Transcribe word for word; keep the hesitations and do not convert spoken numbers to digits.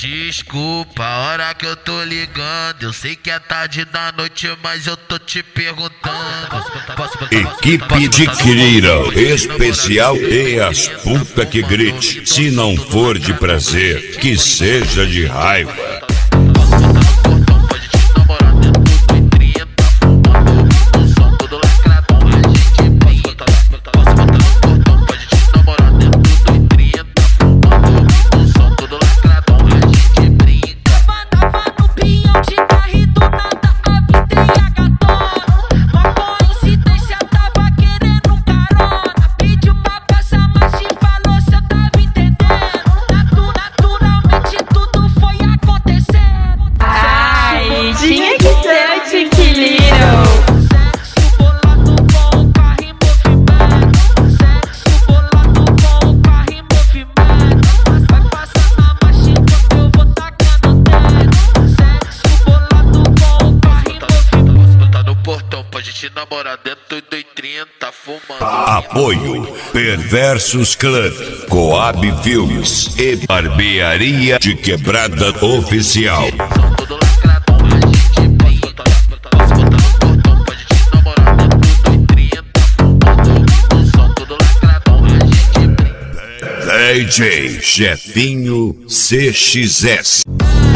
Desculpa a hora que eu tô ligando. Eu sei que é tarde da noite, mas eu tô te perguntando. Posso botar, Equipe de Quirino, especial e as puta que grite. Se não for de prazer, que seja de raiva. Tinha que ser de Quirino. Sexo bolado com o carro em movimento. Sexo bolado com o carro em movimento. Vai passar na marchinha que eu vou tacando dedo. Sexo bolado com o carro em movimento. Posso botar no portão, pode te namorar dentro do trinta fumando. Apoio Perversos Club, Coab Filmes e Barbearia de Quebrada Oficial. D J Chefinho C X S.